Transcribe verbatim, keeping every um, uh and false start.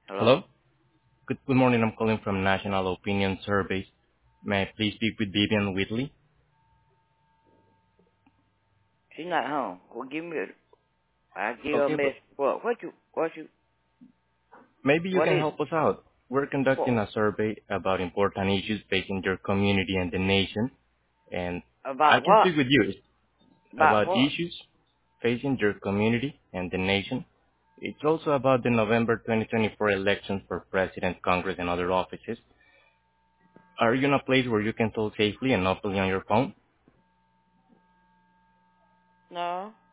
Hello? Hello? Good good morning. I'm calling from National Opinion Surveys. May I please speak with Vivian Whitley? She's not home. Well, give me a, I'll give her a Okay, but message. What, what you, what you, maybe you what can is, help us out. We're conducting what, a survey about important issues facing your community and the nation, and I about can what? speak with you About about what? issues facing your community and the nation. It's also about the November twenty twenty-four elections for President, Congress, and other offices. Are you in a place where you can talk safely and not be on your phone? No?